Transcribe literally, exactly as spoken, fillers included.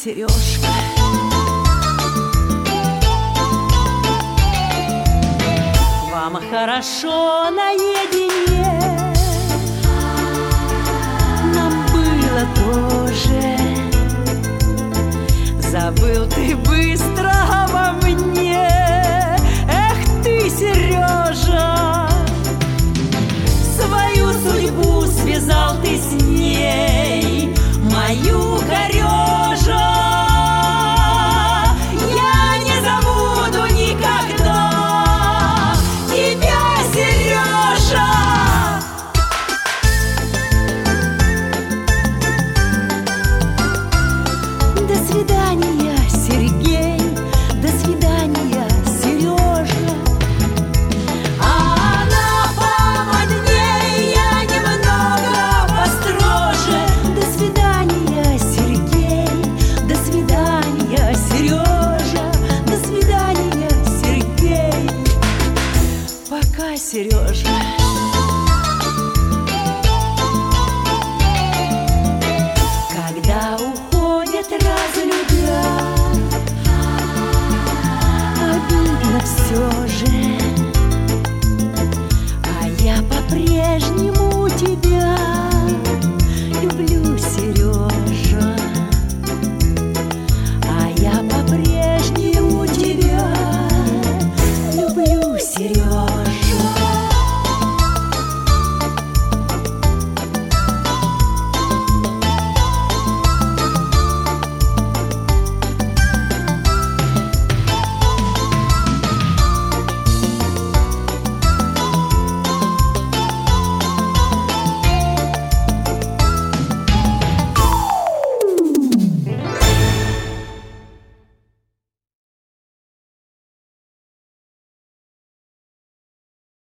Сережка. Вам хорошо наедине, нам было тоже. Забыл ты быстро обо мне, эх ты, Сережа. Свою судьбу связал ты с ней, мою корежа. Я не забуду никогда тебя, Сережа. До свидания, Сергей, до свидания, Сережа. А на помодней я немного построже. До свидания, Сергей, до свидания, Сережа. До свидания, Сергей. Пока, Сережа.